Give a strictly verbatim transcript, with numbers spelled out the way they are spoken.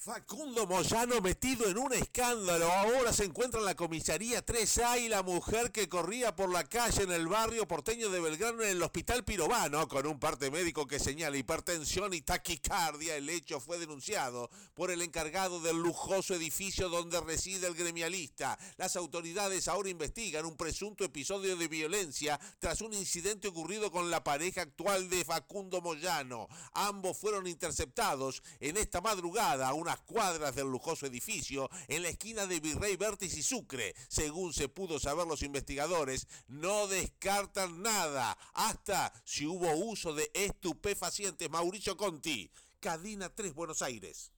Facundo Moyano metido en un escándalo. Ahora se encuentra en la comisaría tres A y la mujer que corría por la calle en el barrio porteño de Belgrano en el hospital Pirovano con un parte médico que señala hipertensión y taquicardia. El hecho fue denunciado por el encargado del lujoso edificio donde reside el gremialista. Las autoridades ahora investigan un presunto episodio de violencia tras un incidente ocurrido con la pareja actual de Facundo Moyano. Ambos fueron interceptados en esta madrugada a unas cuadras del lujoso edificio en la esquina de Virrey Vértiz y Sucre. Según se pudo saber, los investigadores no descartan nada, hasta si hubo uso de estupefacientes. Mauricio Conti, Cadena tres, Buenos Aires.